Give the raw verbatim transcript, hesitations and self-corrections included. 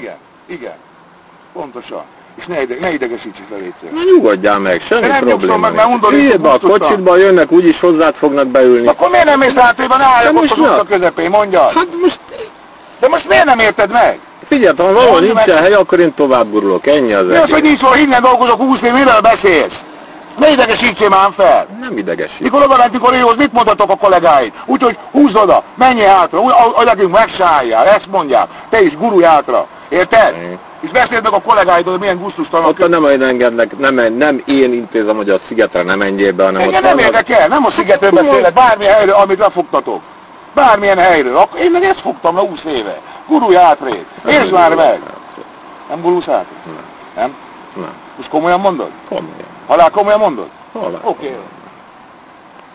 Igen, igen. Pontosan. És ne, ide, ne idegesíts le létsző. Na nyugodjál meg, semmi nem probléma meg, mert undorító. Üljél be a kocsitba, jönnek, úgyis hozzád fognak beülni. Akkor miért nem mész hátrében, ne álljak ott az utca közepén, mondjad? Hát most... De most miért nem érted meg? Figyelj, ha valahol nincsen hely, akkor én tovább gurulok, ennyi az egész. Mi az, hogy nincs hol, innen dolgozok húsz év, miről beszélsz? Ne idegesítsél már fel! Nem idegesít. Mikor oda ment, mikor éhoz, mit mondhatok a kollégáid? Úgyhogy húzz oda, menjél hátra, a legyünk megsálljál, ezt mondják. Te is gurulj hátra, érted? Mm. És beszéld meg a kollégáid, hogy milyen gusztustalan. Ott nem majd engednek, nem, nem én intézem, hogy a szigetre nem menjél be, hanem engem ott nem vannak... érdekel, nem a szigetről beszélek, bármilyen helyről, amit lefogtatok. Bármilyen helyről, akkor én meg ezt fogtam le húsz éve. Gurulj hátrébb, értsd már meg! Nem gurulsz hátrébb? Nem. Nem? Nem. Most komolyan mondod? Komolyan. Halál komolyan mondod? Halál. Oké. Okay.